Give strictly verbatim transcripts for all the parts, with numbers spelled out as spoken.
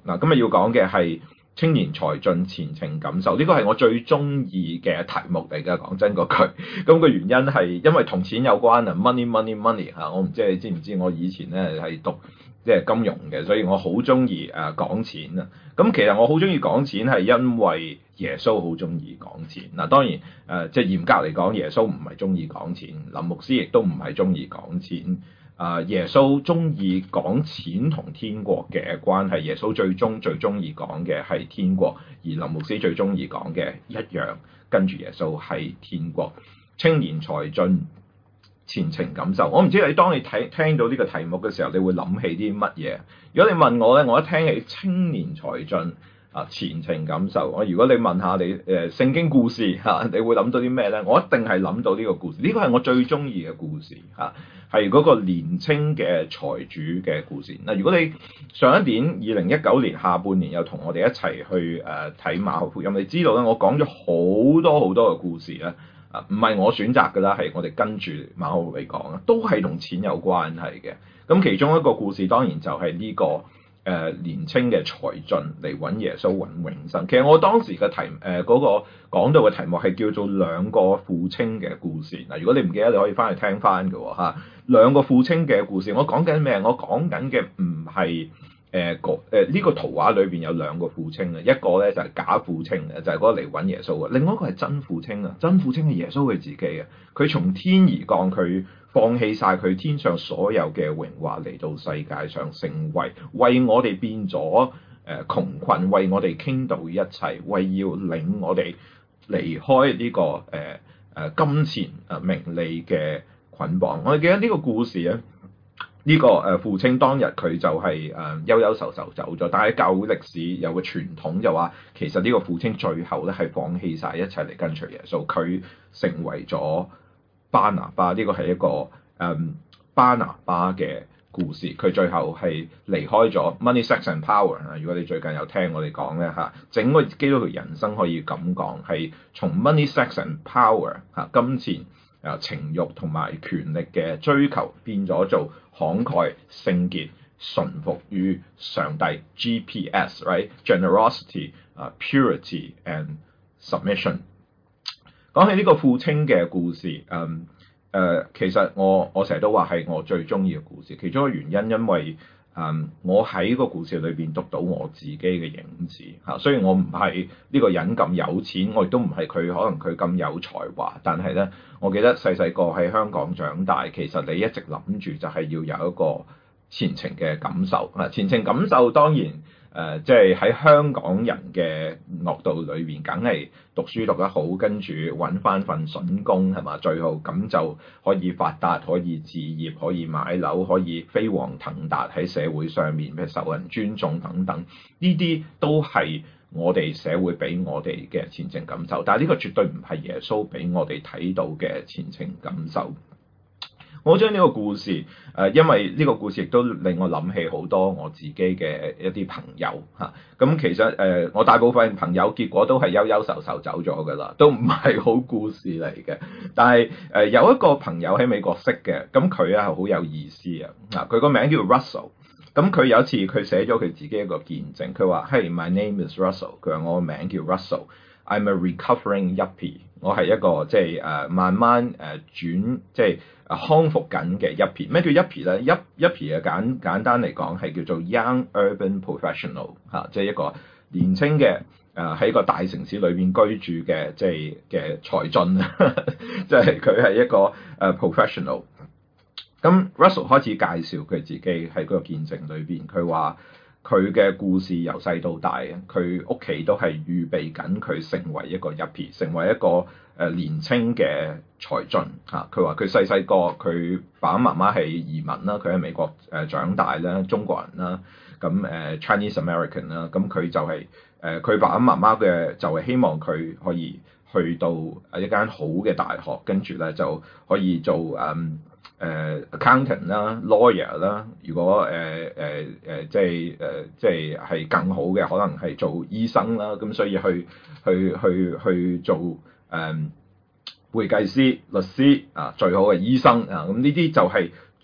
嗱，今日要講嘅係青年才俊前程感受，呢個係我最中意嘅題目嚟㗎。講真嗰句，咁個原因係因為同錢有關啊 ，money money money 嚇。我唔知你知唔知，我以前咧係讀即係金融嘅，所以我好中意誒講錢啊。咁其實我好中意講錢係因為耶穌好中意講錢。嗱，當然誒、呃、即係嚴格嚟講，耶穌唔係中意講錢，林牧師亦都唔係中意講錢。啊、呃！耶穌中意講錢同天國嘅關係，耶穌最終最中意講嘅係天國，而林牧師最中意講嘅一樣，跟住耶穌係天國。青年才俊前程感受，我唔知你當你睇聽到呢個題目嘅時候，你會諗起啲乜嘢？如果你問我咧，我一聽起青年才俊啊前程感受，我如果你問下你誒、呃、聖經故事嚇、啊，你會諗到啲咩咧？我一定係諗到呢個故事，呢個係我最中意嘅故事嚇。啊係嗰個年青嘅財主嘅故事。嗱，如果你上一年二零一九年下半年有同我哋一齊去誒睇馬可福音，你知道咧，我講咗好多好多嘅故事咧，啊，唔係我選擇㗎啦，係我哋跟住馬可嚟講啊，都係同錢有關係嘅。咁其中一個故事當然就係呢、這個誒、呃、年青嘅才俊嚟揾耶穌揾永生。其實我當時嘅題誒嗰、呃那個講到嘅題目係叫做兩個父親嘅故事。嗱，如果你唔記得，你可以翻去聽翻㗎喎嚇。兩個父親嘅故事，我講緊咩？我講緊嘅唔係誒個誒呢個圖畫裏邊有兩個父親啊，一個咧就係、是、假父親嘅，就係、是、嗰個嚟揾耶穌嘅；另外一個係真父親啊，真父親係耶穌佢自己啊，佢從天而降，佢放棄晒佢天上所有嘅榮華嚟到世界上，成為為我哋變咗誒、呃、窮困，為我哋傾倒一切，為要領我哋離開呢、這個誒誒、呃呃、金錢啊名利嘅捆綁。我哋記得呢個故事咧，呢、這個誒父親當日佢就係誒憂憂愁愁走咗，但係教會歷史有個傳統就話，其實呢個父親最後咧係放棄晒一切嚟跟隨耶穌，佢成為咗巴拿巴。呢個係一個誒、嗯、巴拿巴嘅故事，佢最後係離開咗 money sex and power 啊。如果你最近有聽我哋講咧嚇，整個基督徒人生可以咁講，係從 money sex and power 嚇金錢啊情慾同埋權力嘅追求，變咗做慷慨、聖潔、順服於上帝 G P S right generosity 啊、uh, purity and submission。講起呢個父親嘅故事，嗯誒、呃，其實我我成日都話係我最中意嘅故事，其中一個原因因為嗯我喺個故事裏邊讀到我自己嘅影子嚇、啊，雖然我唔係呢個人咁有錢，我亦都唔係佢可能佢咁有才華，但係咧，我記得細細個喺香港長大，其實你一直諗住就係要有一個前程嘅感受啊，前程感受當然。誒，即係喺香港人嘅樂道裏邊，梗係讀書讀得好，跟住揾翻份筍工係嘛，最後咁就可以發達，可以置業，可以買樓，可以飛黃騰達喺社會上面，譬如受人尊重等等，呢啲都係我哋社會俾我哋嘅前程感受。但係呢個絕對唔係耶穌俾我哋睇到嘅前程感受。我將呢個故事，誒、呃，因為呢個故事亦都令我諗起好多我自己嘅一啲朋友嚇。咁、啊、其實誒、呃，我大部分朋友結果都係憂憂愁愁走咗㗎啦，都唔係好故事嚟嘅。但係誒、呃，有一個朋友喺美國識嘅，咁佢咧係好有意思啊。嗱，佢個名叫 Russell。咁佢有一次佢寫咗佢自己一個見證，佢話：Hey, my name is Russell。佢話我個名叫 Russell。I'm a recovering yuppie。我係一個即係誒慢慢誒、呃、轉即係。康復緊嘅 yuppie，咩叫 yuppie 咧？yuppie 嘅簡簡單嚟講係叫做 young urban professional 嚇、啊，即係一個年輕嘅誒喺個大城市裏邊居住嘅即係嘅才俊啊，即係佢係一個誒、uh, professional。咁 Russell 開始介紹佢自己喺嗰個見證裏邊，佢話佢嘅故事由細到大，佢屋企都係預備緊佢成為一個 yuppie，成為一個誒年青嘅才俊嚇。佢話佢細細個佢爸爸媽媽係移民啦，佢喺美國誒長大啦，中國人啦，咁誒 Chinese American 啦，咁佢就係誒佢爸爸媽媽嘅就係希望佢可以去到一間好嘅大學，跟住咧就可以做誒。嗯誒、uh, accountant 啦、lawyer 啦，如果誒誒誒即係誒、uh, 即係係更好嘅，可能係做醫生啦。咁所以去去去去做誒、um, 會計師、律師啊，最好嘅醫生啊。咁呢啲就係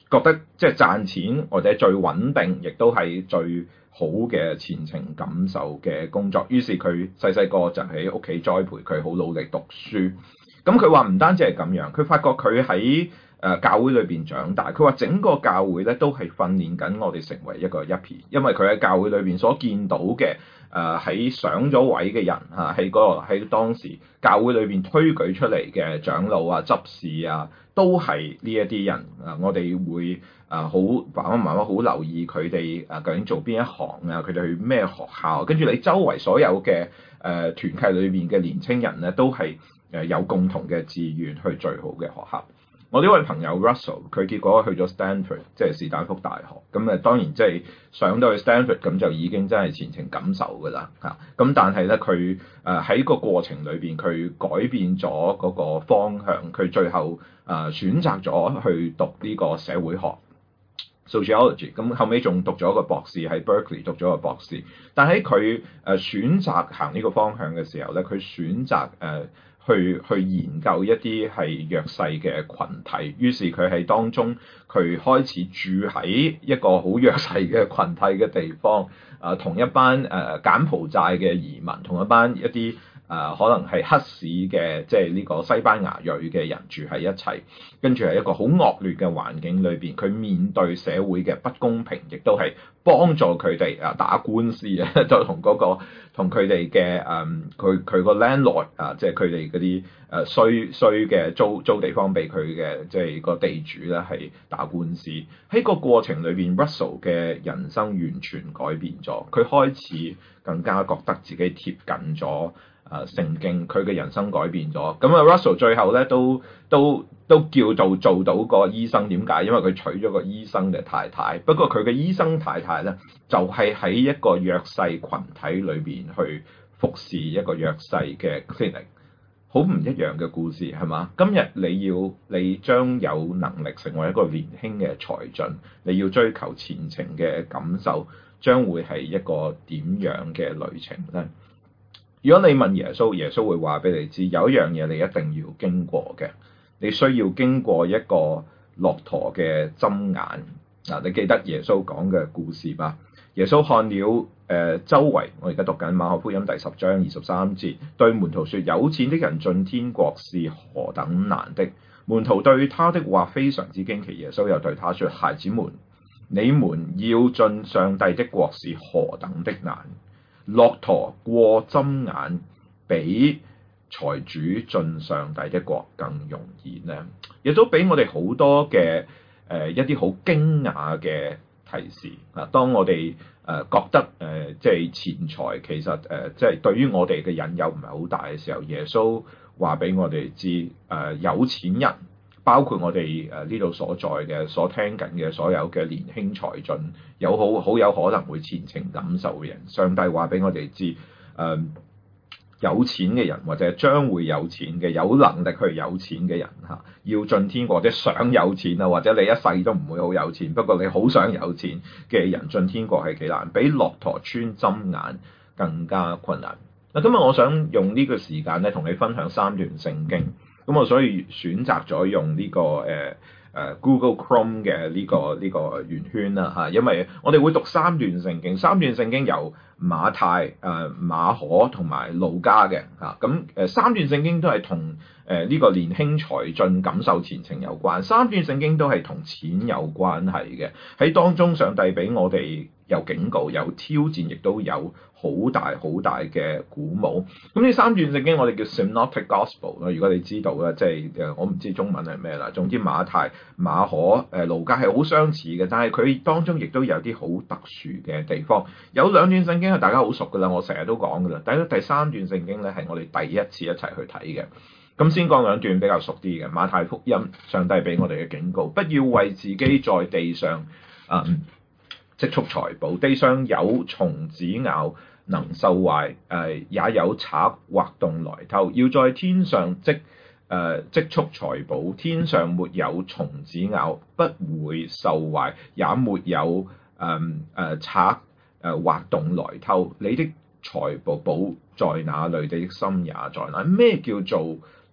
覺得即係賺錢或者最穩定，亦都係最好嘅前程感受嘅工作。於是佢細細個就喺屋企栽培佢，好努力讀書。咁佢話唔單止係咁樣，佢發覺佢喺誒教會裏邊長大。佢話整個教會咧都係訓練緊我哋成為一個一片，因為佢喺教會裏邊所見到嘅誒喺上咗位嘅人嚇，喺嗰個喺當時教會裏邊推舉出嚟嘅長老啊、執事啊，都係呢一啲人啊。我哋會啊好爸爸媽媽好留意佢哋啊究竟做邊一行啊，佢哋去咩學校，跟住你周圍所有嘅誒、呃、團契裏邊嘅年青人咧，都係誒有共同嘅志願去最好嘅學校。我呢位朋友 Russell， 佢結果去咗 Stanford， 即係士丹福大學。咁誒當然即係上到去 Stanford， 咁就已經真係前程錦繡㗎啦嚇。咁但係咧，佢誒喺個過程裏邊，佢改變咗嗰個方向。佢最後誒、呃、選擇咗去讀呢個社會學 sociology。咁後尾仲讀咗個博士喺 Berkeley 讀咗個博士。但喺佢誒選擇行呢個方向嘅時候咧，佢選擇誒。呃去去研究一啲係弱勢嘅群體，於是佢喺當中佢開始住喺一個好弱勢嘅群體嘅地方，啊、呃，同一班誒、呃、柬埔寨嘅移民，同一班一啲誒、呃、可能係黑市嘅，即係呢個西班牙裔嘅人住喺一齊，跟住係一個好惡劣嘅環境裏邊，佢面對社會嘅不公平，亦都係幫助佢哋啊打官司啊，就同嗰個同佢哋嘅誒佢佢個 landlord 啊，即係佢哋嗰啲誒衰衰嘅租租地方俾佢嘅，即係個地主咧係打官司。喺個過程裏邊 Russell 嘅人生完全改變咗，佢開始更加覺得自己貼近咗啊聖經，佢嘅人生改變咗。咁啊 Russell 最後咧都都都叫做做到個醫生，點解？因為佢娶咗個醫生嘅太太。不過佢嘅醫生太太咧，就係喺一個弱勢群體裏邊去服侍一個弱勢嘅 clinic， 好唔一樣嘅故事係嘛？今日你要你將有能力成為一個年輕嘅才俊，你要追求前程嘅感受，將會係一個點樣嘅旅程咧？如果你問耶穌，耶穌會話俾你知，有一樣嘢你一定要經過嘅，你需要經過一個駱駝嘅針眼。嗱，你記得耶穌講嘅故事吧？耶穌看了誒、呃、周圍，我而家讀緊馬可福音第十章二十三節，對門徒說：有錢的人進天國是何等難的！門徒對他的話非常之驚奇。耶穌又對他說：孩子們，你們要進上帝的國是何等的難！駱駝過針眼比財主進上帝的國更容易呢？亦都俾我哋好多嘅誒、呃、一啲好驚訝嘅提示啊！當我哋誒、呃、覺得誒、呃、即係錢財其實誒、呃、即係對於我哋嘅引誘唔係好大嘅時候，耶穌話俾我哋知誒有錢人，包括我哋誒呢度所在嘅、所聽緊嘅所有嘅年輕才俊，有好好有可能會前程錦繡嘅人。上帝話俾我哋知，誒、呃、有錢嘅人或者將會有錢嘅、有能力去有錢嘅人嚇，要進天國，或者想有錢啊，或者你一世都唔會好有錢，不過你好想有錢嘅人進天國係幾難，比駱駝穿針眼更加困難。嗱，今日我想用呢個時間咧，同你分享三段聖經。咁我所以選擇咗用呢、這個誒誒、呃、Google Chrome 嘅呢、這個呢、這個圓圈啦嚇，因為我哋會讀三段聖經，三段聖經由馬太、誒、呃、馬可同埋路加嘅嚇，咁、啊、誒三段聖經都係同誒呢個年輕才俊錦繡前程有關，三段聖經都係同錢有關係嘅。喺當中上帝俾我哋有警告、有挑戰，亦都有好大好大嘅鼓舞。咁呢三段聖經我哋叫 Synoptic Gospel 啦。如果你知道咧，即係誒我唔知中文係咩啦。總之馬太、馬可、誒路加係好相似嘅，但係佢當中亦都有啲好特殊嘅地方。有兩段聖經係大家好熟噶啦，我成日都講噶啦。第一、第三段聖經咧係我哋第一次一齊去睇嘅。咁先講兩段比較熟啲嘅。馬太福音，上帝俾我哋嘅警告：不要為自己在地上啊、嗯、積蓄財寶，地上有蟲子咬，能受壞；誒、呃、也有賊挖洞來偷。要在天上積誒、呃、積蓄財寶，天上沒有蟲子咬，不會受壞，也沒有誒誒賊誒挖洞來偷。你的財寶寶在哪裏？你的心也在哪？咩叫做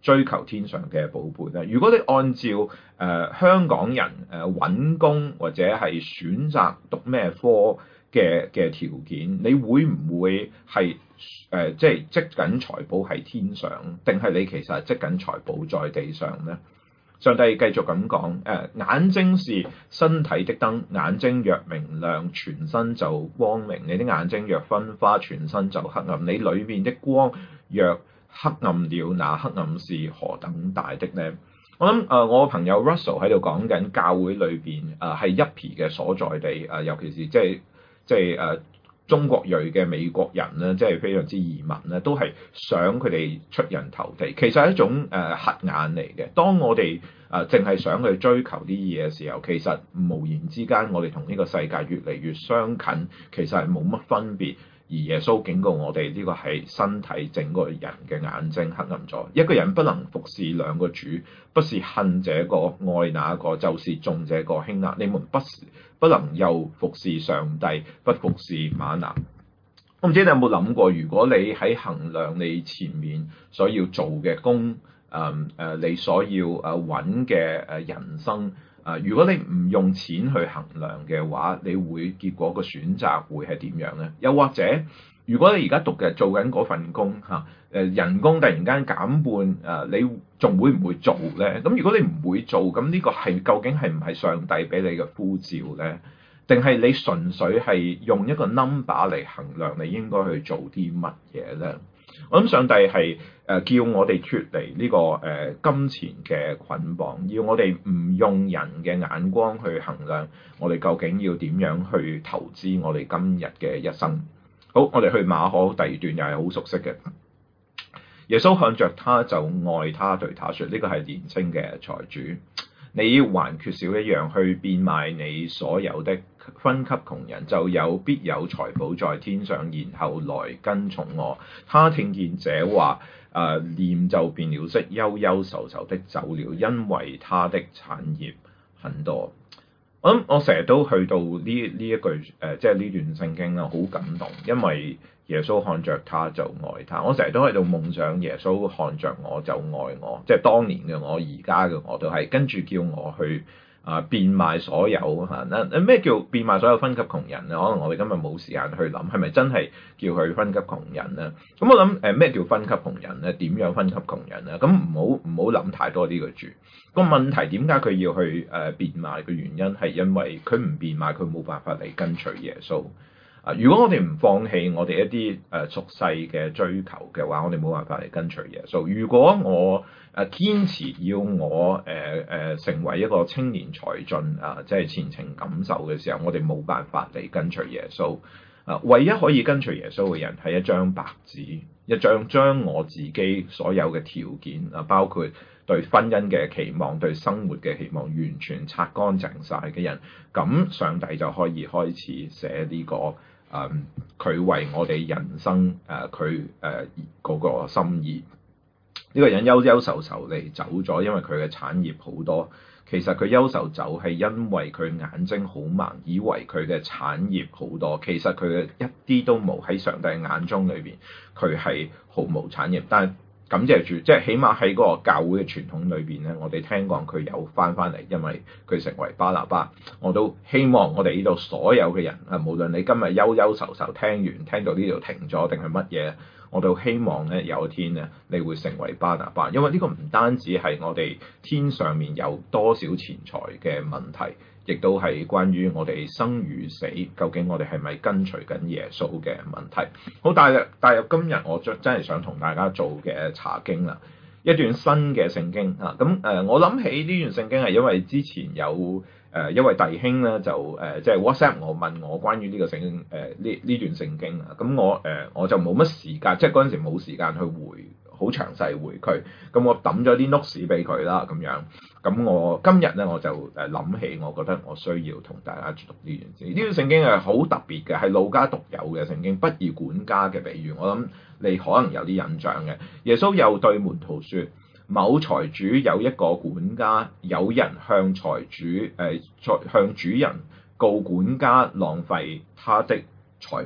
追求天上嘅寶貝咧？如果你按照誒、呃、香港人誒揾、呃、工或者係選擇讀咩科嘅嘅條件，你會唔會係誒、呃、即係積緊財寶喺天上，定係你其實係積緊財寶在地上咧？上帝繼續咁講，誒、呃、眼睛是身體的燈，眼睛若明亮，全身就光明；你的眼睛若昏花，全身就黑暗。你裏面的光若黑暗了，那黑暗是何等大的呢？我諗誒、呃，我朋友 Russell 喺度講緊教會裏邊誒係一皮嘅所在地，誒、呃、尤其是即係即係誒中國裔嘅美國人咧，即係非常之移民咧，都係想佢哋出人頭地。其實係一種誒瞎眼嚟嘅。當我哋誒淨係想去追求啲嘢嘅時候，其實無言之間，我哋同呢個世界越嚟越相近，其實係冇乜分別。而耶穌警告我哋，呢個係身體整個人嘅眼睛黑暗咗。一個人不能服侍兩個主，不是恨這個愛那個，就是重這個輕那。你們不不能又服侍上帝，不服侍瑪拿。我唔知你有冇諗過，如果你喺衡量你前面所要做嘅工，誒、呃、誒，你所要誒揾嘅誒人生。啊！如果你唔用錢去衡量嘅話，你會結果個選擇會係點樣咧？又或者，如果你而家讀嘅做緊嗰份工嚇，誒人工突然間減半，誒你仲會唔會做咧？咁如果你唔會做，咁呢個係究竟係唔係上帝俾你嘅呼召咧？定係你純粹係用一個 number 嚟衡量你應該去做啲乜嘢咧？我諗上帝係誒叫我哋脫離呢個誒金錢嘅捆綁，要我哋唔用人嘅眼光去衡量我哋究竟要點樣去投資我哋今日嘅一生。好，我哋去馬可第二段又係好熟悉嘅。耶穌看着他就愛他，對他說：呢個係年輕嘅財主，你還缺少一樣，去變賣你所有的，分給窮人，就有必有財寶在天上，然後來跟從我。他聽見這話，誒、呃、臉就變了色，憂憂愁愁的走了，因為他的產業很多。我諗我成日都去到呢呢一句誒、呃，即係呢段聖經啦，好感動，因為耶穌看着他就愛他。我成日都喺度夢想耶穌看着我就愛我，即係當年嘅我，而家嘅我都係跟住叫我去。啊！變賣所有嚇，嗱咩叫變賣所有分給窮人咧？可能我哋今日冇時間去諗，係咪真係叫佢分給窮人咧？咁我諗誒咩叫分給窮人咧？點樣分給窮人咧？咁唔好唔好諗太多呢個住。個問題點解佢要去誒變賣嘅原因係因為佢唔變賣，佢冇辦法嚟跟隨耶穌。啊！如果我哋唔放棄我哋一啲誒俗世嘅追求嘅話，我哋冇辦法嚟跟隨耶穌。如果我誒堅持要我誒誒、呃呃、成為一個青年才俊啊，即係前程錦繡嘅時候，我哋冇辦法嚟跟隨耶穌。啊，唯一可以跟隨耶穌嘅人係一張白紙，一張將我自己所有嘅條件啊，包括對婚姻嘅期望、對生活嘅期望，完全擦乾淨晒嘅人，咁上帝就可以開始寫呢、這個誒佢、嗯、為我哋人生誒佢誒嗰個心意。呢個人憂憂愁愁嚟走咗，因為佢嘅產業好多。其實佢憂愁走係因為佢眼睛好盲，以為佢嘅產業好多。其實佢嘅一啲都冇，喺上帝眼中裏邊，佢係毫無產業。但係感謝主，即係起碼喺嗰個教會嘅傳統裏邊咧，我哋聽講佢有翻翻嚟，因為佢成為巴拿巴。我都希望我哋呢度所有嘅人啊，無論你今日憂憂愁愁聽完聽到呢度停咗定係乜嘢，我都希望咧有一天咧，你會成為巴拿巴，因為呢個唔單止係我哋天上面有多少錢財嘅問題，亦都係關於我哋生與死，究竟我哋係咪跟隨緊耶穌嘅問題。好，帶入帶入今日我真真係想同大家做嘅查經啦，一段新嘅聖經啊。咁誒，我諗起呢段聖經係因為之前有。誒、呃、一位弟兄咧就誒、呃、即係 WhatsApp 我問我關於呢個聖經誒呢呢段聖經啊，咁我誒、呃、我就冇乜時間，即係嗰陣時冇時間去回好詳細回佢，咁我抌咗啲 notes 俾佢啦咁樣，咁我今日咧我就誒諗起，我覺得我需要同大家讀呢段聖經。呢段聖經係好特別嘅，係路加獨有嘅聖經，不義管家嘅比喻，我諗你可能有啲印象嘅。耶穌又對門徒說：某財主有一個管家，有人向財主誒、呃、向主人告管家浪費他的財物。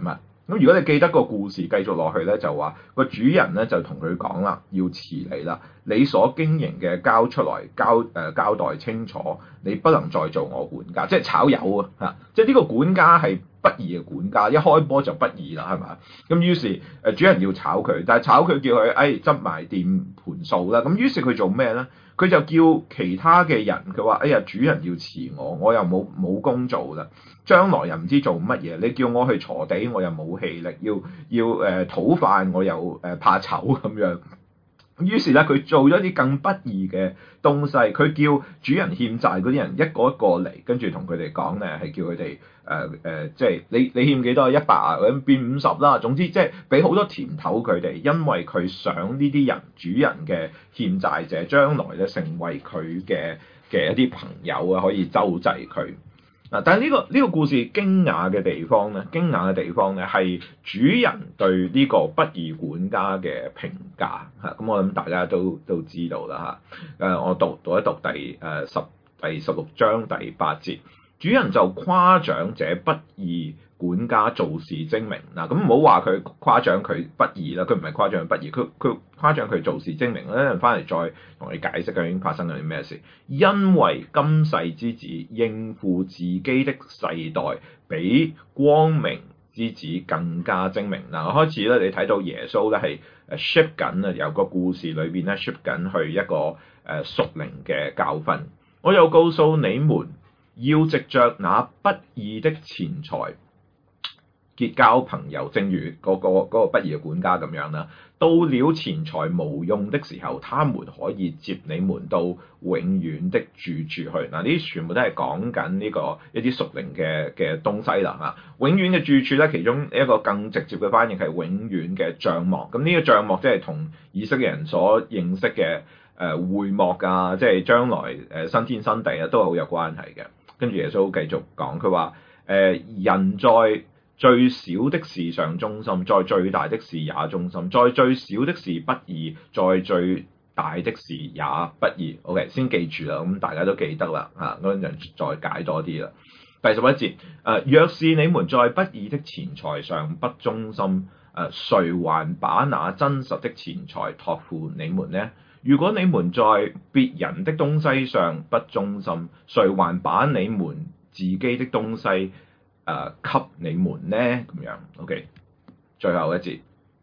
咁如果你記得個故事繼續落去咧，就話個主人咧就同佢講啦，要辭你啦，你所經營嘅交出來交誒、呃、交代清楚，你不能再做我管家，即係炒魷啊嚇！即係呢個管家係不義嘅管家，一開波就不義啦，係嘛？咁於是誒主人要炒佢，但係炒佢叫佢誒執埋掂盤數啦。咁於是佢做咩咧？佢就叫其他嘅人，佢話：哎呀，主人要辭我，我又冇冇工做啦，將來又唔知做乜嘢。你叫我去鋤地，我又冇氣力；要要誒討飯，我又誒、呃、怕醜咁樣。於是咧，佢做咗啲更不義嘅東西。佢叫主人欠債嗰啲人一個一個嚟，跟住同佢哋講咧，係叫佢哋誒誒，即係你你欠幾多？一百啊，咁變五十啦。總之即係俾好多甜頭佢哋，因為佢想呢啲人主人嘅欠債者將來咧成為佢嘅嘅一啲朋友啊，可以周濟佢。嗱，但係呢個呢個故事驚訝嘅地方咧，驚訝嘅地方咧係主人對呢個不義管家嘅評價嚇，咁我諗大家都都知道啦嚇。誒，我讀讀一讀第誒十第十六章第八節，主人就誇獎這不義管家做事精明。嗱，咁唔好話佢誇獎佢不義啦，佢唔係誇獎佢不義，佢佢誇獎佢做事精明咧。翻嚟再同你解釋究竟發生咗啲咩事。因為今世之子應付自己的世代，比光明之子更加精明。嗱，開始咧，你睇到耶穌咧係誒 ship 緊啊，由個故事裏邊咧 ship 緊去一個誒屬靈嘅教訓。我又告訴你們，要藉着那不義的錢財結交朋友，正如嗰、那個嗰、那個不義嘅管家咁樣啦。到了錢財無用的時候，他們可以接你們到永遠的住處去。嗱，呢啲全部都係講緊呢個一啲屬靈嘅嘅東西啦嚇。永遠嘅住處咧，其中一個更直接嘅翻譯係永遠嘅帳幕。咁呢個帳幕即係同以色列人所認識嘅誒會幕啊，即係將來誒新天新地啊，都係好有關係嘅。跟住耶穌繼續講，佢話誒人在最小的事上忠心，在最大的事也忠心；在最小的事不義，在最大的事也不義。OK， 先記住啦，咁大家都記得啦嚇，嗰陣再解多啲啦。第十一節，誒、呃、若是你們在不義的錢財上不忠心，誒、呃、誰還把那真實的錢財託付你們呢？如果你們在別人的東西上不忠心，誰還把你們自己的東西誒、呃、給你們呢？咁樣 OK， 最後一節，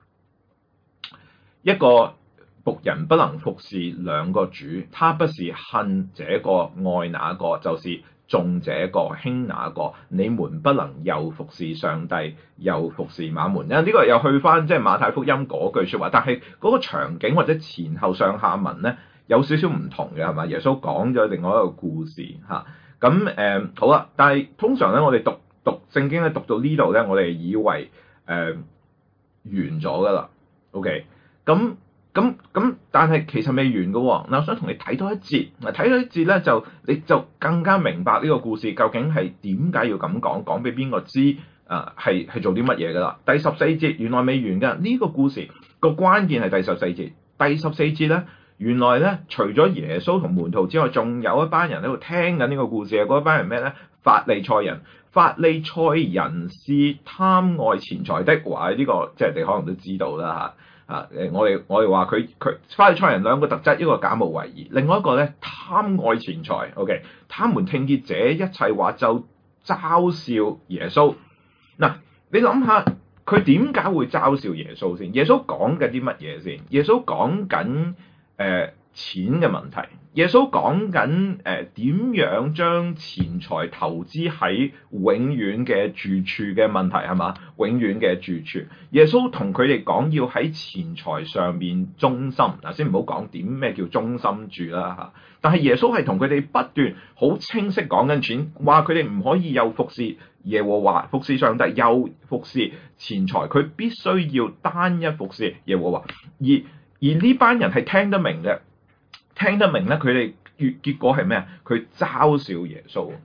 一個僕人不能服侍兩個主，他不是恨這個愛那個，就是重這個輕那個。你們不能又服侍上帝，又服侍馬門。因為呢個又去翻即係馬太福音嗰句説話，但係嗰個場景或者前後上下文咧有少少唔同嘅係嘛？耶穌講咗另外一個故事嚇，咁、啊、誒、嗯、好啦。但係通常咧，我哋讀讀聖經咧讀到呢度咧，我哋以為誒、呃、完咗㗎啦。OK，咁咁咁，但係其實未完㗎喎。嗱，我想同你睇多一節，嗱睇多一節咧，就你就更加明白呢個故事究竟係點解要咁講，講俾邊個知啊？係係做啲乜嘢㗎啦？第十四節原來未完㗎，呢、這個故事個關鍵係第十四節。第十四節咧，原來咧除咗耶穌同門徒之外，仲有一班人喺度聽緊呢個故事嘅。嗰一班人咩咧？法利賽人。法利賽人是貪愛錢財的，話呢、這個即係你可能都知道啦嚇啊！誒，我哋我哋話佢佢法利賽人兩個特質，一個假冒為義，另外一個咧貪愛錢財。OK， 他們聽見這一切話就嘲笑耶穌。嗱、啊，你諗下佢點解會嘲笑耶穌先？耶穌講緊啲乜嘢先？耶穌講緊誒錢嘅問題。耶穌講緊誒點樣將錢財投資喺永遠嘅住處嘅問題係嘛？永遠嘅住處，耶穌同佢哋講要喺錢財上面忠心。嗱，先唔好講點咩叫忠心住啦嚇。但係耶穌係同佢哋不斷好清晰講緊錢，話佢哋唔可以又服侍耶和華，服侍上帝，又服侍錢財，佢必須要單一服侍耶和華。而而呢班人係聽得明嘅。聽得明咧，佢哋結結果係咩啊？佢嘲笑耶穌。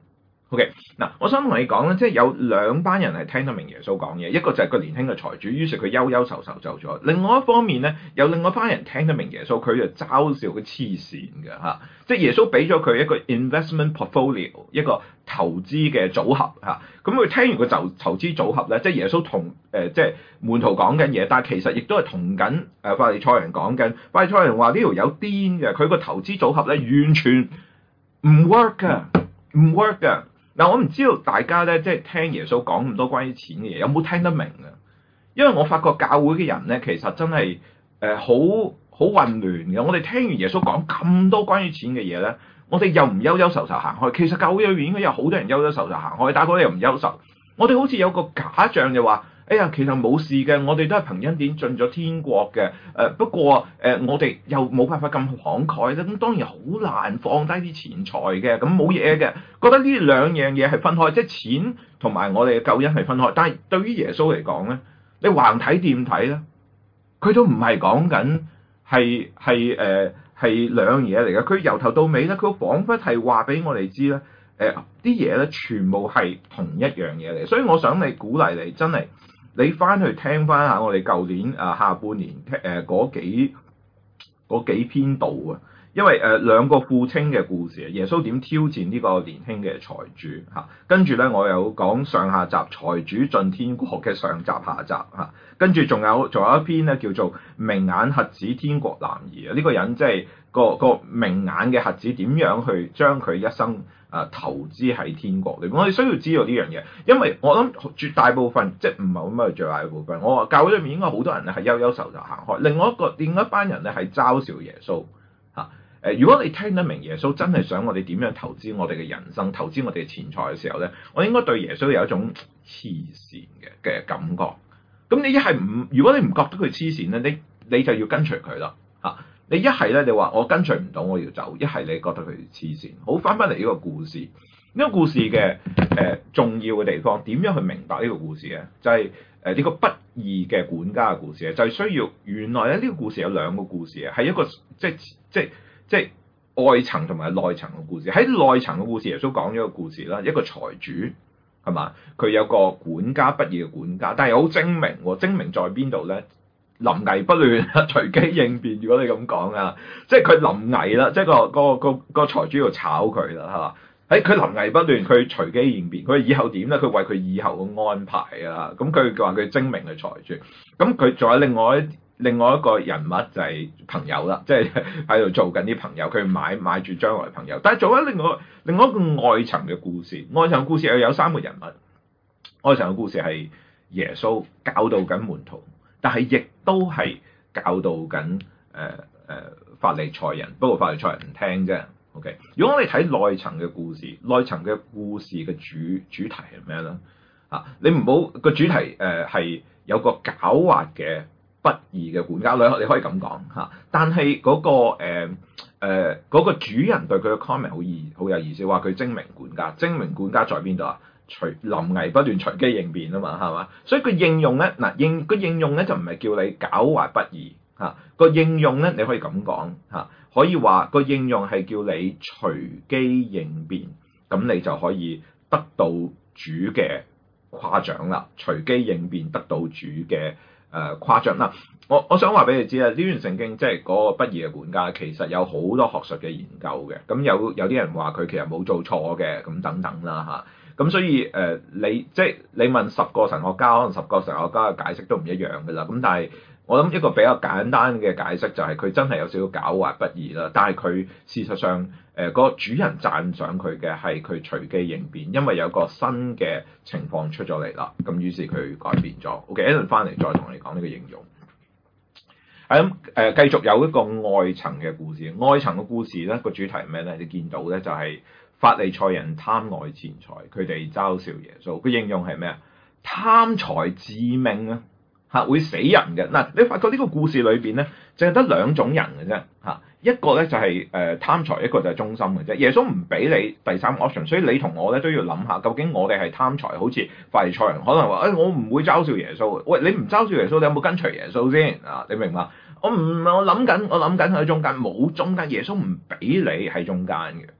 OK，嗱，我想同你講咧，即係有兩班人係聽得明耶穌講嘢，一個就係個年輕嘅財主，於是佢憂憂愁愁走咗；另外一方面咧，有另外一班人聽得明耶穌，佢就嘲笑佢黐線嘅嚇，即係耶穌俾咗佢一個 investment portfolio， 一個投資嘅組合嚇，咁佢聽完個就投資組合咧，即係耶穌同誒、呃、即係門徒講緊嘢，但係其實亦都係同緊誒法利賽人講緊，法利賽人話呢條友癲嘅，佢個投資組合咧完全唔 work 㗎，唔 work 㗎。嗱，我唔知道大家咧，即係聽耶穌講咁多關於錢嘅嘢，有冇聽得明啊？因為我發覺教會嘅人咧，其實真係誒好好混亂嘅。我哋聽完耶穌講咁多關於錢嘅嘢咧，我哋又唔憂憂愁愁行開。其實教會裏邊應該有好多人憂憂愁愁行開，但係我哋又唔憂愁。我哋好似有個假象就話，哎呀，其實冇事嘅，我哋都係憑恩典進咗天國嘅。誒、呃、不過誒、呃，我哋又冇辦法咁慷慨咧，咁當然好難放低啲錢財嘅，咁冇嘢嘅。覺得呢兩樣嘢係分開，即係錢同埋我哋嘅救恩係分開。但係對於耶穌嚟講咧，你橫睇掂睇咧，佢都唔係講緊係係誒係兩樣嘢嚟嘅。佢由頭到尾咧，佢彷彿係話俾我哋知咧，誒啲嘢咧全部係同一樣嘢嚟。所以我想你鼓勵你真係。你翻去聽翻下我哋舊年啊下半年誒嗰幾嗰幾篇道啊，因為誒、呃、兩個父親嘅故事啊，耶穌點挑戰呢個年輕嘅財主嚇，跟住咧我有講上下集財主進天國嘅上集下集嚇，跟住仲有仲有一篇咧叫做明眼瞎子天國男兒啊，呢、這個人即係個個明眼嘅瞎子點樣去將佢一生啊投資喺天國裏邊，我哋需要知道呢樣嘢，因為我諗絕大部分即係唔係咁樣絕大部分，我話教會裏面應該好多人咧係憂憂愁愁行開，另外一個另外一班人咧係嘲笑耶穌嚇。誒、啊，如果你聽得明耶穌真係想我哋點樣投資我哋嘅人生、投資我哋嘅錢財嘅時候咧，我應該對耶穌有一種黐線嘅嘅感覺。咁你一係唔，如果你唔覺得佢黐線咧，你你就要跟隨佢啦嚇。你一係咧，你話我跟隨唔到，我要走；一係你覺得佢黐線。好，翻返嚟呢個故事，呢、這個故事嘅誒、呃、重要嘅地方，點樣去明白呢個故事咧？就係誒呢個不義嘅管家嘅故事咧，就係、是、需要原來咧呢、這個故事有兩個故事啊，係一個即係即係即係外層同埋內層嘅故事。喺內層嘅故事，耶穌講咗個故事啦，一個財主係嘛，佢有個管家不義嘅管家，但係好精明喎，精明在邊度咧？臨危不亂，隨機應變。如果你咁講啊，即係佢臨危啦，即係個個個個財主要炒佢啦，係嘛？喺佢臨危不亂，佢隨機應變，佢以後點咧？佢為佢以後嘅安排啊。咁佢話佢精明嘅財主，咁佢仲有另外一另外一個人物就係朋友啦，即係喺度做緊啲朋友，佢買買住將來朋友。但係做緊另外另外一個外層嘅故事，外層故事又有三個人物，外層嘅故事係耶穌教導緊門徒。但係亦都係教導緊誒誒法利賽人，不過法利賽人唔聽啫。OK，如果我哋睇內層嘅故事，內層嘅故事嘅主主題係咩咧？啊，你唔好個主題誒係、呃、有個狡猾嘅不義嘅管家，你你可以咁講嚇。但係嗰、那個誒誒嗰個主人對佢嘅 comment 好意好有意思，話佢精明管家，精明管家在邊度啊？隨臨危不亂，隨機應變啊嘛，係嘛？所以個應用咧，嗱應個應用咧就唔係叫你狡猾不義嚇，個應用咧你可以咁講嚇，可以話個應用係叫你隨機應變，咁你就可以得到主嘅誇獎啦。隨機應變得到主嘅誒誇獎啦。我我想話俾你知啊，呢段聖經即係嗰個不義嘅管家，其實有好多學術嘅研究嘅。咁有有啲人話佢其實冇做錯嘅，咁等等啦嚇。咁所以誒、呃，你即係你問十個神學家，可能十個神學家嘅解釋都唔一樣嘅啦。咁但係我諗一個比較簡單嘅解釋就係佢真係有少少狡猾不義啦。但係佢事實上誒、呃嗰個主人讚賞佢嘅係佢隨機應變，因為有個新嘅情況出咗嚟啦。咁於是佢改變咗。OK，一陣翻嚟再同你講呢個形容。係咁誒，繼續有一個外層嘅故事。外層嘅故事咧，個主題係咩咧？你見到咧就係、是。法利賽人貪愛錢財，佢哋嘲笑耶穌。佢應用係咩啊？貪財致命啊！嚇，會死人嘅。嗱，你發覺呢個故事裏邊咧，淨係得兩種人嘅啫。嚇，一個咧就係誒貪財，一個就係忠心嘅啫。耶穌唔俾你第三個 option，所以你同我咧都要諗下，究竟我哋係貪財，好似法利賽人可能話：誒、哎，我唔會嘲笑耶穌。喂，你唔嘲笑耶穌，你有冇跟隨耶穌先？啊，你明嘛？我唔，我諗緊，我諗緊喺中間，冇中間，耶穌唔俾你喺中間嘅。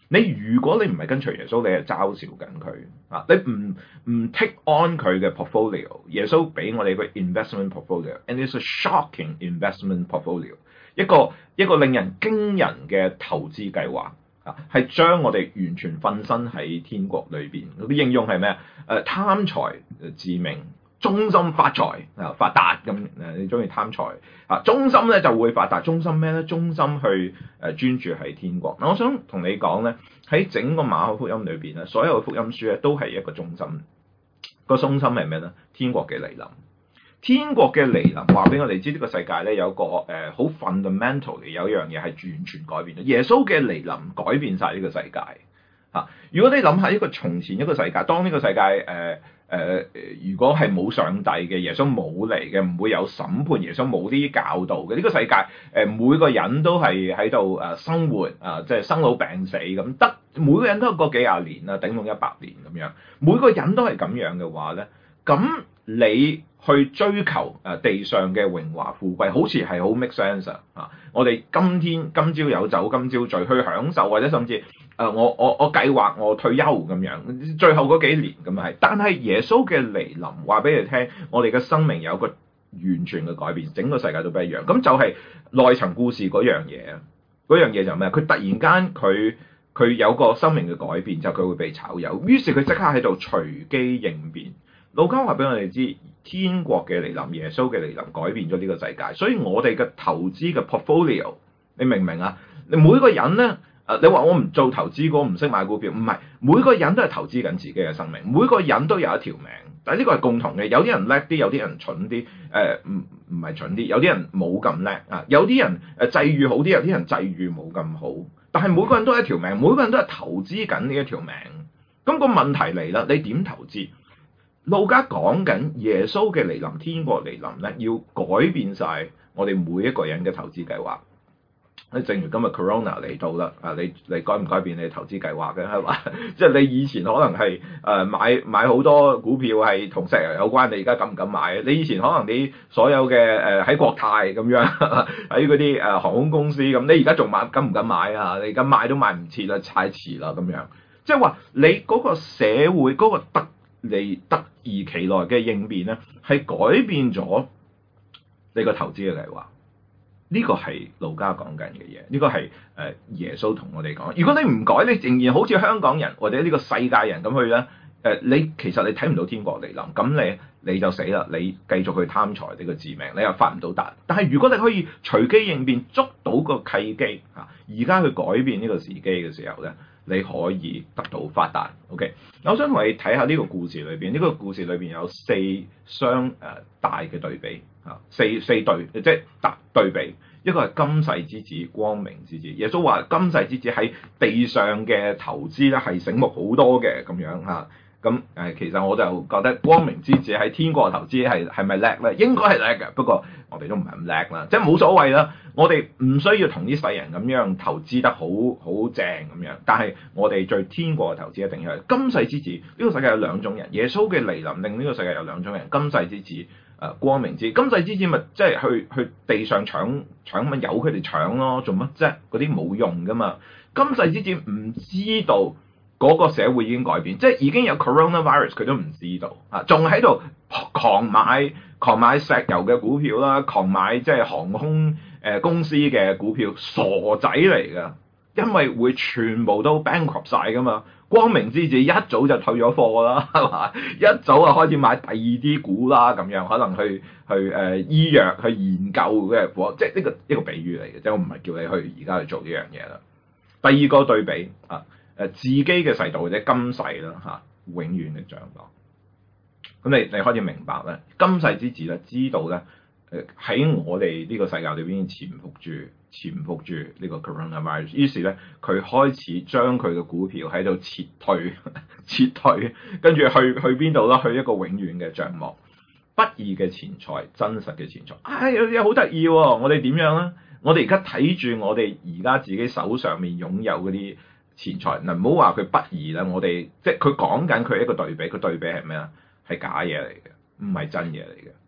你如果你唔係跟隨耶穌，你係嘲笑緊佢啊！你唔唔 take on 佢嘅 portfolio， 耶穌俾我哋個 investment portfolio，and it's a shocking investment portfolio， 一個一個令人驚人嘅投資計劃啊，係將我哋完全瞓身喺天國裏邊。嗰啲應用係咩啊？誒貪財致命。忠心發財啊，發達咁誒，你中意貪財啊？忠心咧就會發達，忠心咩咧？忠心去誒專注喺天國。嗱，我想同你講咧，喺整個馬可福音裏邊咧，所有嘅福音書咧都係一個中心。個中心係咩咧？天國嘅嚟臨。天國嘅嚟臨話俾我哋知，呢個世界咧有個誒好 fundamental 嘅有一樣嘢係完全改變咗。耶穌嘅嚟臨改變晒呢個世界嚇。如果你諗下一個從前一個世界，當呢個世界誒。呃誒、呃，如果係冇上帝嘅，耶穌冇嚟嘅，唔會有審判，耶穌冇啲教導嘅，呢、這個世界誒、呃、每個人都係喺度誒生活啊，即、呃、係生老病死咁，得每個人都過幾廿年啊，頂到一百年咁樣，每個人都係咁樣嘅話咧，咁你去追求誒地上嘅榮華富貴，好似係好 make sense 啊！我哋今天今朝有酒今朝醉，去享受或者甚至。誒、uh, 我我我計劃我退休咁樣，最後嗰幾年咁係，但係耶穌嘅嚟臨話俾你聽，我哋嘅生命有個完全嘅改變，整個世界都不一樣。咁就係內層故事嗰樣嘢啊，嗰樣嘢就係咩？佢突然間佢佢有個生命嘅改變，就佢會被炒魷，於是佢即刻喺度隨機應變。路加話俾我哋知，天國嘅嚟臨，耶穌嘅嚟臨改變咗呢個世界，所以我哋嘅投資嘅 portfolio， 你明唔明啊？你每個人咧。誒，你話我唔做投資，我唔識買股票，唔係，每個人都係投資緊自己嘅生命，每個人都有一條命，但係呢個係共同嘅。有啲人叻啲，有啲人蠢啲，誒唔唔係蠢啲，有啲人冇咁叻啊，有啲人誒際遇好啲，有啲人際遇冇咁好，但係每個人都係一條命，每個人都係投資緊呢一條命。咁個問題嚟啦，你點投資？路加講緊耶穌嘅嚟臨，天國嚟臨咧，要改變晒我哋每一個人嘅投資計劃。正如今日 Corona 嚟到啦，啊你你改唔改變你投資計劃嘅係嘛？即係你以前可能係誒、呃、買買好多股票係同石油有關，你而家敢唔敢買？你以前可能你所有嘅誒喺國泰咁樣喺嗰啲誒航空公司咁，你而家仲買敢唔敢買啊？你而家買都買唔切啦，太遲啦咁樣。即係話你嗰個社會嗰、嗰個突嚟突如其來嘅應變咧，係改變咗你個投資嘅計劃。呢個係路加講緊嘅嘢，呢個係誒耶穌同我哋講。如果你唔改，你仍然好似香港人或者呢個世界人咁去咧，誒、呃、你其實你睇唔到天國嚟臨，咁你你就死啦！你繼續去貪財呢個致命，你又發唔到達。但係如果你可以隨機應變，捉到個契機嚇，而家去改變呢個時機嘅時候咧，你可以得到發達。OK，我想同你睇下呢個故事裏邊，呢、這個故事裏邊有四雙誒、呃、大嘅對比。啊，四四對，即係特對比，一個係今世之子，光明之子。耶穌話今世之子喺地上嘅投資咧係醒目好多嘅咁樣嚇。咁、啊、誒，其實我就覺得光明之子喺天國投資係係咪叻咧？應該係叻嘅，不過我哋都唔係咁叻啦，即係冇所謂啦。我哋唔需要同啲世人咁樣投資得好好正咁樣，但係我哋最天國嘅投資一定係今世之子。呢、這個世界有兩種人，耶穌嘅嚟臨令呢個世界有兩種人，今世之子。誒光明之子，今世之子咪即係去去地上搶搶咪由佢哋搶咯，做乜啫？嗰啲冇用噶嘛。今世之子唔知道嗰個社會已經改變，即係已經有 coronavirus 佢都唔知道啊，仲喺度狂買狂買石油嘅股票啦，狂買即係航空誒公司嘅股票，傻仔嚟㗎，因為會全部都 bankrupt 晒㗎嘛。光明之子一早就退咗貨啦，係嘛？一早啊開始買第二啲股啦，咁樣可能去去誒、呃、醫藥去研究嘅貨，即係呢個一個比喻嚟嘅，即係我唔係叫你去而家去做呢樣嘢啦。第二個對比啊，誒自己嘅世道或者今世啦嚇、啊，永遠嘅掌舵。咁你你開始明白咧，今世之子咧知道咧。誒喺我哋呢個世界裏邊潛伏住潛伏住呢個 coronavirus， 於是咧佢開始將佢嘅股票喺度撤退撤退，跟住去去邊度啦？去一個永遠嘅帳幕，不義嘅錢財，真實嘅錢財。哎呀，好得意喎！我哋點樣咧？我哋而家睇住我哋而家自己手上面擁有嗰啲錢財，嗱唔好話佢不義啦，我哋即係佢講緊佢一個對比，佢對比係咩啊？係假嘢嚟嘅，唔係真嘢嚟嘅。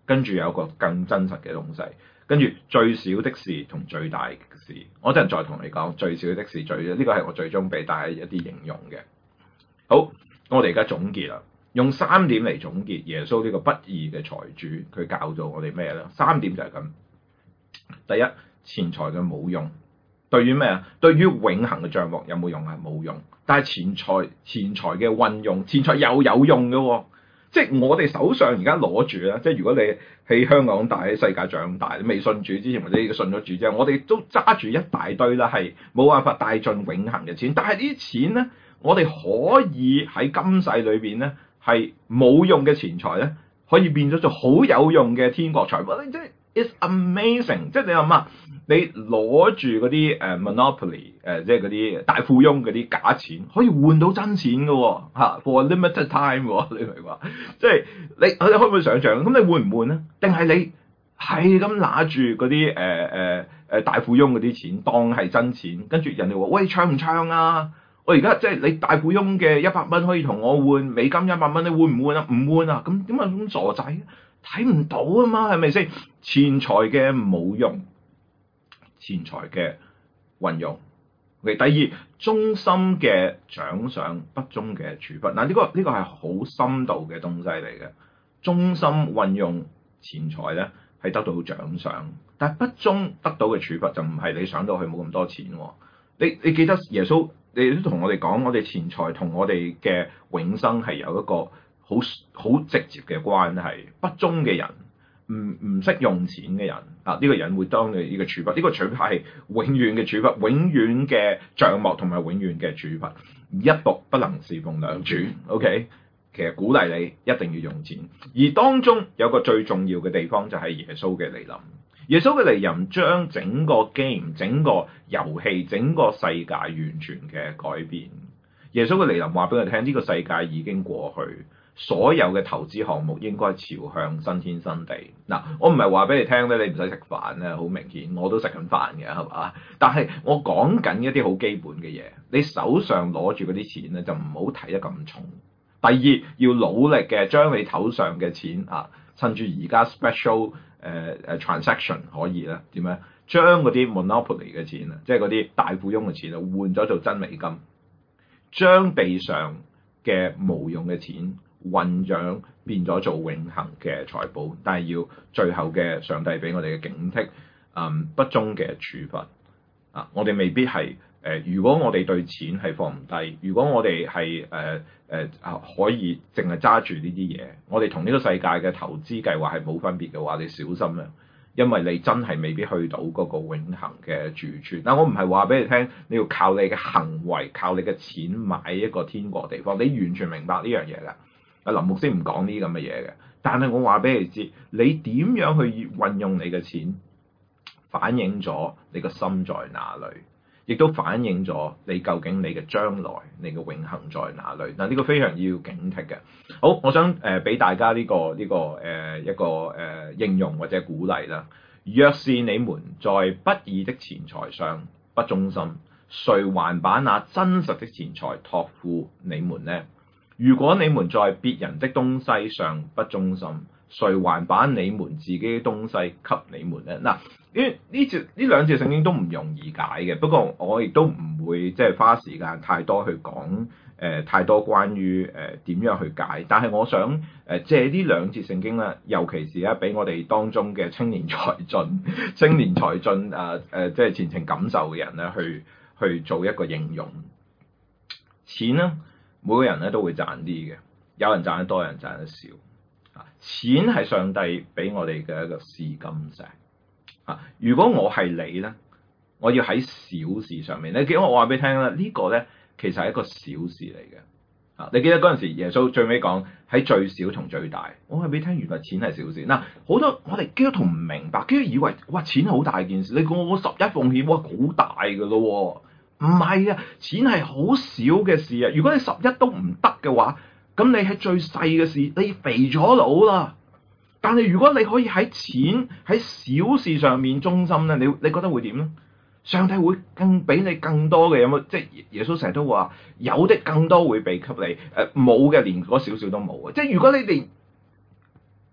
跟住有個更真實嘅東西，跟住最小的事同最大嘅事。我陣再同你講最小的事最，呢個係我最終俾大家一啲形容嘅。好，我哋而家總結啦，用三點嚟總結耶穌呢個不義嘅財主，佢教咗我哋咩咧？三點就係咁。第一，錢財嘅冇用，對於咩啊？對於永恆嘅帳目有冇用啊？冇用。但係錢財錢財嘅運用，錢財又有用嘅喎、哦。即係我哋手上而家攞住啦，即係如果你喺香港大、喺世界長大，你未信主之前或者你信咗主之後，我哋都揸住一大堆啦，係冇辦法帶進永恆嘅錢。但係呢啲錢咧，我哋可以喺今世裏邊咧，係冇用嘅錢財咧，可以變咗做好有用嘅天國財富。你即係 it's amazing， 即係你諗下，你攞住嗰啲誒 monopoly 誒、呃，即係嗰啲大富翁嗰啲假錢，可以換到真錢嘅喎嚇 for a limited time 喎，你明唔明白？即係你你可唔可以想象？咁你換唔換咧？定係你係咁拿住嗰啲誒誒誒大富翁嗰啲錢當係真錢，跟住人哋話喂，唱唔唱啊？我而家即係你大富翁嘅一百蚊可以同我換美金一百蚊，你換唔換啊？唔換啊？咁點解咁傻仔？睇唔到啊嘛，係咪先？錢財嘅冇用，錢財嘅運用。OK， 第二，忠心嘅獎賞，不忠嘅處罰。嗱、這個，呢個呢個係好深度嘅東西嚟嘅。忠心運用錢財咧，係得到獎賞，但係不忠得到嘅處罰就唔係你想到佢冇咁多錢喎。你你記得耶穌，你都同我哋講，我哋錢財同我哋嘅永生係有一個好好直接嘅關係。不忠嘅人，唔唔識用錢嘅人啊，呢、這個人會當你呢個處罰。呢、這個處罰係永遠嘅處罰，永遠嘅帳幕同埋永遠嘅處罰。一僕不能侍奉兩主。OK， 其實鼓勵你一定要用錢，而當中有個最重要嘅地方就係耶穌嘅嚟臨。耶穌嘅嚟臨將整個 game、整個遊戲、整個世界完全嘅改變。耶穌嘅嚟臨話俾我哋聽，呢、這個世界已經過去。所有嘅投資項目應該朝向新天新地。嗱，我唔係話俾你聽咧，你唔使食飯咧，好明顯我都食緊飯嘅，係嘛？但係我講緊一啲好基本嘅嘢，你手上攞住嗰啲錢咧，就唔好睇得咁重。第二，要努力嘅將你手上嘅錢啊，趁住而家 special 誒、呃、誒 transaction 可以咧點樣將嗰啲 monopoly 嘅錢啊，即係嗰啲大富翁嘅錢啊，換咗做真美金，將地上嘅無用嘅錢混帳變咗做永恆嘅財寶，但係要最後嘅上帝俾我哋嘅警惕，嗯，不忠嘅處罰啊！我哋未必係誒、呃，如果我哋對錢係放唔低，如果我哋係誒誒啊可以淨係揸住呢啲嘢，我哋同呢個世界嘅投資計劃係冇分別嘅話，你小心啊！因為你真係未必去到嗰個永恆嘅住處。但我唔係話俾你聽，你要靠你嘅行為，靠你嘅錢買一個天國地方，你完全明白呢樣嘢㗎。阿林牧師唔講呢啲咁嘅嘢嘅，但係我話俾你知，你點樣去運用你嘅錢，反映咗你個心在哪裏，亦都反映咗你究竟你嘅將來，你嘅永恆在哪裏。嗱，呢個非常要警惕嘅。好，我想誒俾、呃、大家呢、這個呢、這個誒、呃、一個誒、呃、應用或者鼓勵啦。若是你們在不義的錢財上不忠心，誰還把那真實的錢財託付你們呢？如果你們在別人的東西上不忠心，誰還把你們自己的東西給你們呢？嗱，呢呢節呢兩節聖經都唔容易解嘅，不過我亦都唔會即係花時間太多去講誒、呃、太多關於誒點樣去解。但係我想誒、呃、借呢兩節聖經咧，尤其是咧俾我哋當中嘅青年才俊、青年才俊啊誒、呃，即係前程感受嘅人咧，去去做一個應用。錢咧，每個人咧都會賺啲嘅，有人賺得多，有人賺得少。啊，錢係上帝俾我哋嘅一個試金石。啊，如果我係你咧，我要喺小事上面，你記得我話俾你聽啦，呢個咧其實係一個小事嚟嘅。啊，你記得嗰陣時耶穌最尾講喺最小同最大，我話俾你聽，原來錢係小事。嗱，好多我哋基督徒唔明白，基督徒以為哇錢好大件事，你講我十一奉獻，哇好大噶咯。唔係啊，錢係好少嘅事啊！如果你十一都唔得嘅話，咁你係最細嘅事，你肥咗佬啦。但係如果你可以喺錢喺小事上面忠心咧，你你覺得會點咧？上帝會更俾你更多嘅，有冇？即係耶穌成日都話，有的更多會俾給你，誒冇嘅連嗰少少都冇啊！即係如果你連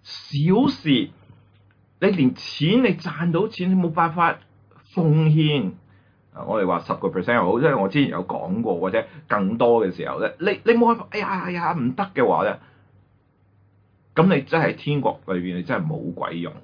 小事，你連錢你賺到錢，你冇辦法奉獻。啊，我哋話十個 percent 又好，即係我之前有講過，或者更多嘅時候咧，你你冇辦法，哎呀哎呀唔得嘅話咧，咁你真係天國裏邊你真係冇鬼用。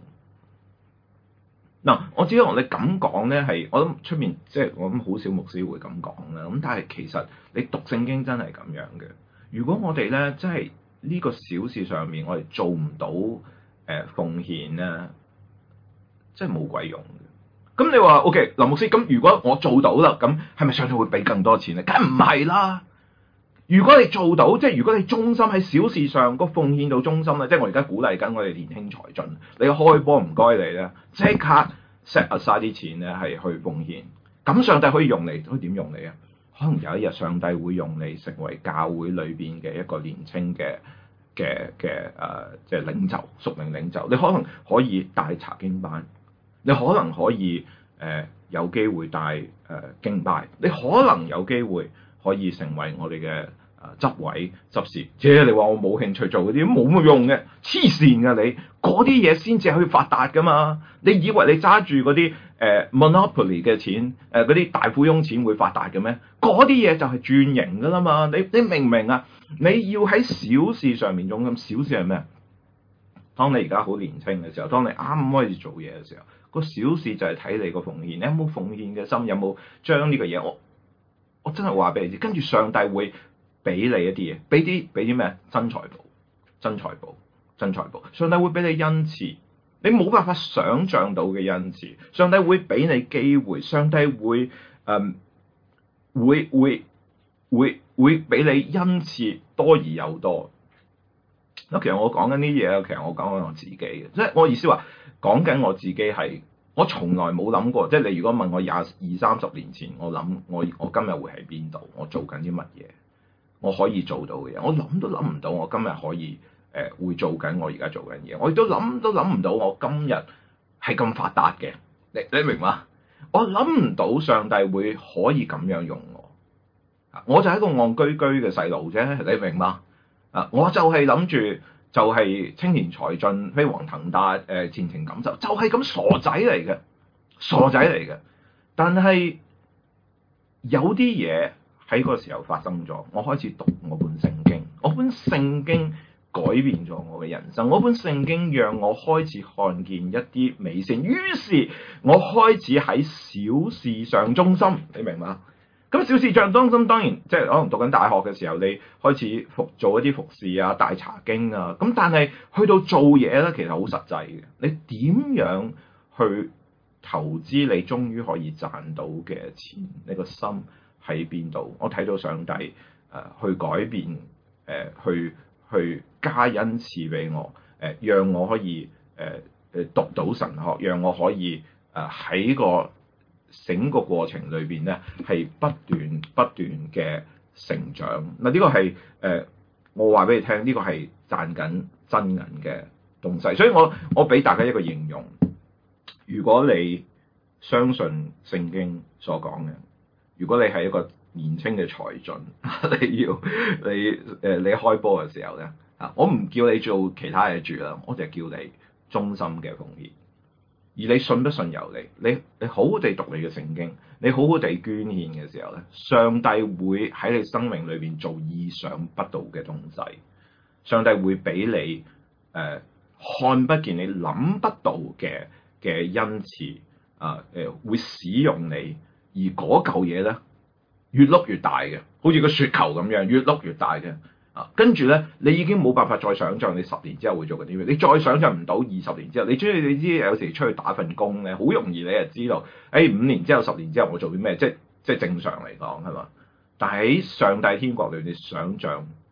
嗱，我只係我哋咁講咧，係我諗出面即係我諗好少牧師會咁講啦。咁但係其實你讀聖經真係咁樣嘅。如果我哋咧真係呢個小事上面我哋做唔到誒、呃、奉獻咧，真係冇鬼用嘅。咁你話 OK， 林牧師，咁如果我做到啦，咁係咪上帝會俾更多錢咧？梗唔係啦。如果你做到，即係如果你忠心喺小事上個奉獻到忠心咧，即係我而家鼓勵緊我哋年輕才俊，你開波唔該你咧，即刻 set aside 啲錢咧係去奉獻，咁上帝可以用你，可以點用你啊？可能有一日上帝會用你成為教會裏邊嘅一個年青嘅嘅嘅誒，即係領袖、屬靈領袖，你可能可以帶查經班，你可能可以誒、呃、有機會帶誒、呃、敬拜，你可能有機會可以成為我哋嘅誒執委執事。即係你話我冇興趣做嗰啲，冇乜用嘅，黐線㗎你，嗰啲嘢先至去發達㗎嘛。你以為你揸住嗰啲誒 Monopoly 嘅錢，誒嗰啲大富翁錢會發達嘅咩？嗰啲嘢就係轉型㗎啦嘛。你你明唔明啊？你要喺小事上面用，咁小事係咩？當你而家好年輕嘅時候，當你啱啱開始做嘢嘅時候，個小事就係睇你個奉獻，你有冇奉獻嘅心，有冇將呢個嘢我我真係話俾你知，跟住上帝會俾你一啲嘢，俾啲俾啲咩？真財寶，真財寶，真財寶。上帝會俾你恩賜，你冇辦法想像到嘅恩賜。上帝會俾你機會，上帝會誒、嗯、會會會會俾你恩賜多而有多。咁其實我講緊呢啲嘢，其實我講緊我自己嘅，即係我意思話講緊我自己係，我從來冇諗過，即係你如果問我廿二三十年前，我諗我我今日會喺邊度，我做緊啲乜嘢，我可以做到嘅嘢，我諗都諗唔到，我今日可以誒、呃、會做緊我而家做緊嘢，我亦都諗都諗唔到我今日係咁發達嘅，你你明嘛？我諗唔到上帝會可以咁樣用我，我就係一個戇居居嘅細路啫，你明嘛？啊！我就係諗住就係青年才俊飛黃騰達誒前程錦繡，就係、是、咁傻仔嚟嘅，傻仔嚟嘅。但係有啲嘢喺個時候發生咗，我開始讀我本聖經，我本聖經改變咗我嘅人生，我本聖經讓我開始看見一啲美善，於是我開始喺小事上忠心，你明嘛？咁小事上忠心，當然即係可能讀緊大學嘅時候，你開始服做一啲服侍啊、帶查經啊。咁但係去到做嘢咧，其實好實際嘅。你點樣去投資你終於可以賺到嘅錢？你個心喺邊度？我睇到上帝誒、呃、去改變誒、呃，去去加恩賜俾我誒、呃，讓我可以誒誒、呃、讀到神學，讓我可以誒喺、呃、個整個過程裏邊咧，係不斷不斷嘅成長。嗱，呢個係誒、呃，我話俾你聽，呢、這個係賺緊真銀嘅東西。所以我我俾大家一個形容：如果你相信聖經所講嘅，如果你係一個年輕嘅才俊，你要你誒、呃、你開波嘅時候咧，啊，我唔叫你做其他嘢住啦，我就係叫你忠心嘅奉獻。而你信不信由你，你你好好地讀你嘅聖經，你好好地捐獻嘅時候咧，上帝會喺你生命裏邊做意想不到嘅東西。上帝會俾你誒、呃、看不見、你諗不到嘅嘅恩賜啊誒、呃，會使用你，而嗰嚿嘢咧越碌越大嘅，好似個雪球咁樣越碌越大嘅。跟住咧，你已經冇辦法再想像你十年之後會做緊啲咩，你再想像唔到二十年之後。你中意你知有時出去打份工咧，好容易你就知道，誒、哎、五年之後、十年之後我做啲咩，即係即係正常嚟講係嘛？但係喺上帝天國裏，你想像